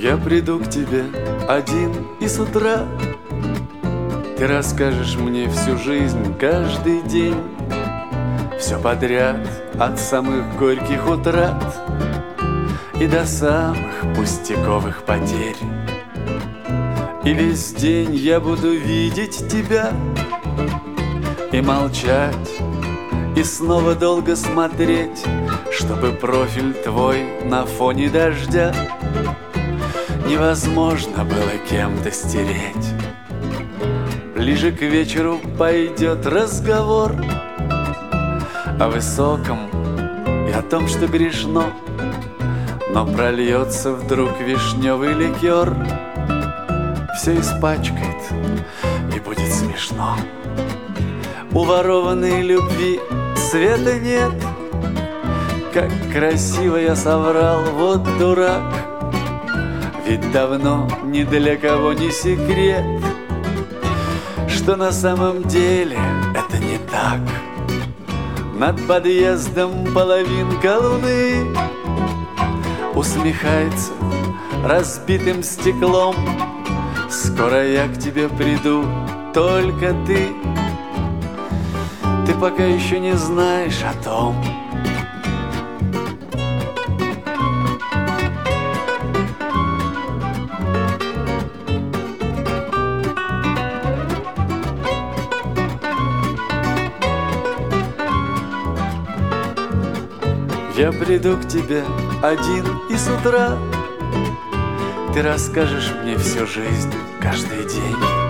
Я приду к тебе один и с утра ты расскажешь мне всю жизнь, каждый день, все подряд, от самых горьких утрат и до самых пустяковых потерь. И весь день я буду видеть тебя и молчать, и снова долго смотреть, чтобы профиль твой на фоне дождя невозможно было кем-то стереть. Ближе к вечеру пойдет разговор о высоком и о том, что грешно, но прольется вдруг вишневый ликер, все испачкает и будет смешно. У ворованной любви цвета нет, как красиво я соврал, вот дурак. Ведь давно ни для кого не секрет, что на самом деле это не так. Над подъездом половинка луны усмехается разбитым стеклом. Скоро я к тебе приду, только ты пока еще не знаешь о том. Я приду к тебе один и с утра ты расскажешь мне всю жизнь, каждый день.